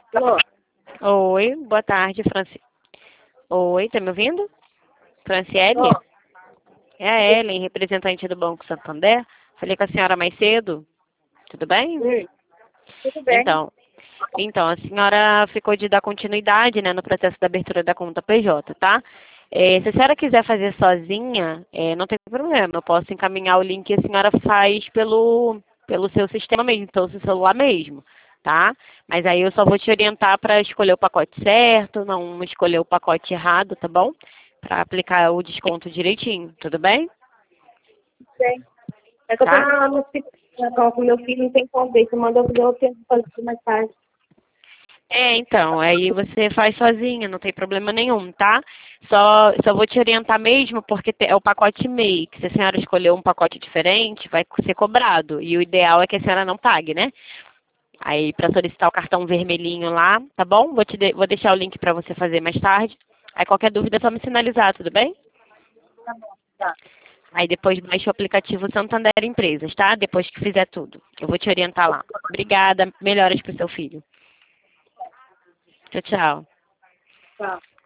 Alô? Oi, boa tarde, Oi, tá me ouvindo? Franciele? Alô? É a Ellen, representante do Banco Santander. Falei com a senhora mais cedo. Tudo bem? Tudo bem? Então, a senhora ficou de dar continuidade, né, no processo da abertura da conta PJ, tá? Se a senhora quiser fazer sozinha, não tem problema. Eu posso encaminhar o link e a senhora faz pelo seu sistema mesmo, pelo seu celular mesmo, tá? Mas aí eu só vou te orientar para escolher o pacote certo, não escolher o pacote errado, tá bom? Para aplicar o desconto direitinho, tudo bem? Tudo bem. É que eu tô Tá? no hospital com meu filho, não tem como ver. Você mandou fazer o tempo fazer mais tarde. Então, aí você faz sozinha, não tem problema nenhum, tá? Só vou te orientar mesmo porque é o pacote MEI, que se a senhora escolher um pacote diferente, vai ser cobrado. E o ideal é que a senhora não pague, né? Aí, para solicitar o cartão vermelhinho lá, tá bom? Vou deixar o link para você fazer mais tarde. Aí, qualquer dúvida é só me sinalizar, tudo bem? Tá bom, tá. Aí, depois baixa o aplicativo Santander Empresas, tá? Depois que fizer tudo. Eu vou te orientar lá. Obrigada. Melhoras pro seu filho. Tchau, tchau. Tá.